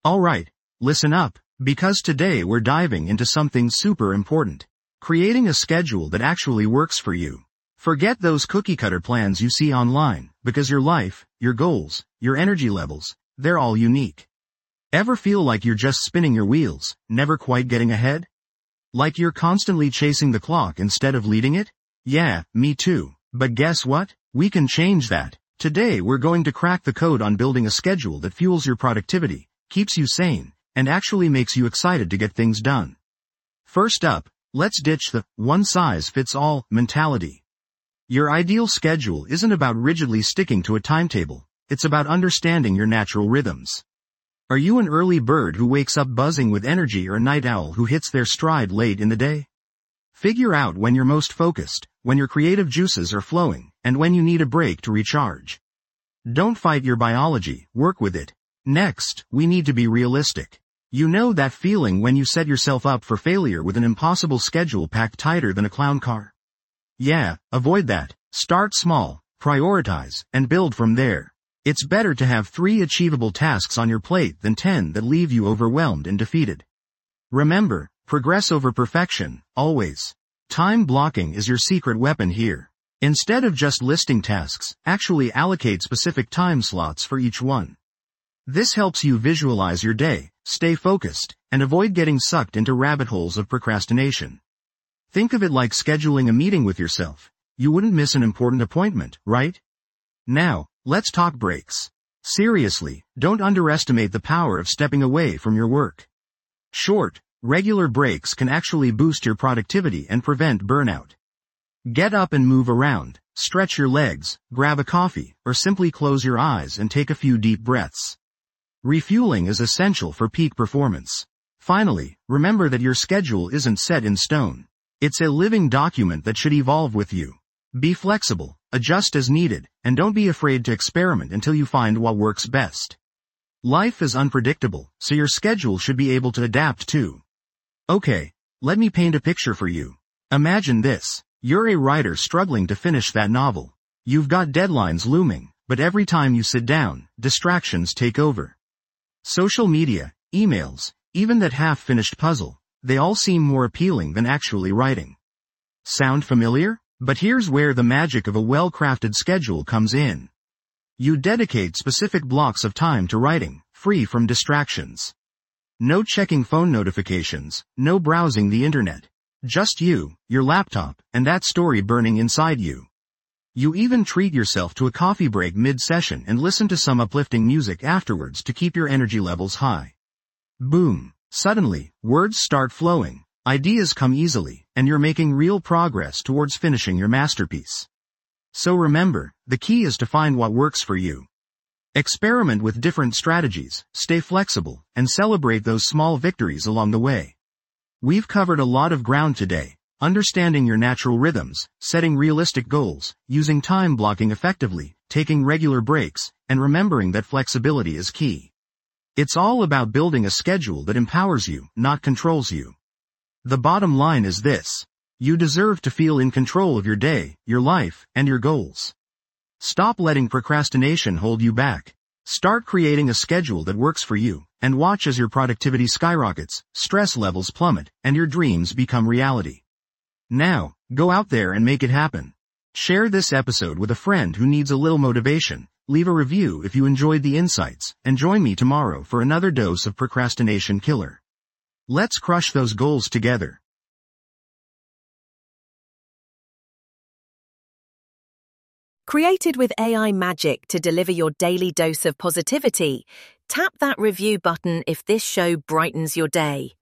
Alright, listen up, because today we're diving into something super important. Creating a schedule that actually works for you. Forget those cookie-cutter plans you see online, because your life, your goals, your energy levels, they're all unique. Ever feel like you're just spinning your wheels, never quite getting ahead? Like you're constantly chasing the clock instead of leading it? Yeah, me too. But guess what? We can change that. Today we're going to crack the code on building a schedule that fuels your productivity, keeps you sane, and actually makes you excited to get things done. First up, let's ditch the one-size-fits-all mentality. Your ideal schedule isn't about rigidly sticking to a timetable, it's about understanding your natural rhythms. Are you an early bird who wakes up buzzing with energy or a night owl who hits their stride late in the day? Figure out when you're most focused, when your creative juices are flowing, and when you need a break to recharge. Don't fight your biology, work with it. Next, we need to be realistic. You know that feeling when you set yourself up for failure with an impossible schedule packed tighter than a clown car? Yeah, avoid that. Start small, prioritize, and build from there. It's better to have 3 achievable tasks on your plate than 10 that leave you overwhelmed and defeated. Remember, progress over perfection, always. Time blocking is your secret weapon here. Instead of just listing tasks, actually allocate specific time slots for each one. This helps you visualize your day, stay focused, and avoid getting sucked into rabbit holes of procrastination. Think of it like scheduling a meeting with yourself. You wouldn't miss an important appointment, right? Now, let's talk breaks. Seriously, don't underestimate the power of stepping away from your work. Short, regular breaks can actually boost your productivity and prevent burnout. Get up and move around, stretch your legs, grab a coffee, or simply close your eyes and take a few deep breaths. Refueling is essential for peak performance. Finally, remember that your schedule isn't set in stone. It's a living document that should evolve with you. Be flexible, adjust as needed, and don't be afraid to experiment until you find what works best. Life is unpredictable, so your schedule should be able to adapt too. Okay, let me paint a picture for you. Imagine this. You're a writer struggling to finish that novel. You've got deadlines looming, but every time you sit down, distractions take over. Social media, emails, even that half-finished puzzle, they all seem more appealing than actually writing. Sound familiar? But here's where the magic of a well-crafted schedule comes in. You dedicate specific blocks of time to writing, free from distractions. No checking phone notifications, no browsing the internet. Just you, your laptop, and that story burning inside you. You even treat yourself to a coffee break mid-session and listen to some uplifting music afterwards to keep your energy levels high. Boom. Suddenly, words start flowing, ideas come easily, and you're making real progress towards finishing your masterpiece. So remember, the key is to find what works for you. Experiment with different strategies, stay flexible, and celebrate those small victories along the way. We've covered a lot of ground today. Understanding your natural rhythms, setting realistic goals, using time blocking effectively, taking regular breaks, and remembering that flexibility is key. It's all about building a schedule that empowers you, not controls you. The bottom line is this. You deserve to feel in control of your day, your life, and your goals. Stop letting procrastination hold you back. Start creating a schedule that works for you, and watch as your productivity skyrockets, stress levels plummet, and your dreams become reality. Now, go out there and make it happen. Share this episode with a friend who needs a little motivation, leave a review if you enjoyed the insights, and join me tomorrow for another dose of Procrastination Killer. Let's crush those goals together. Created with AI magic to deliver your daily dose of positivity, tap that review button if this show brightens your day.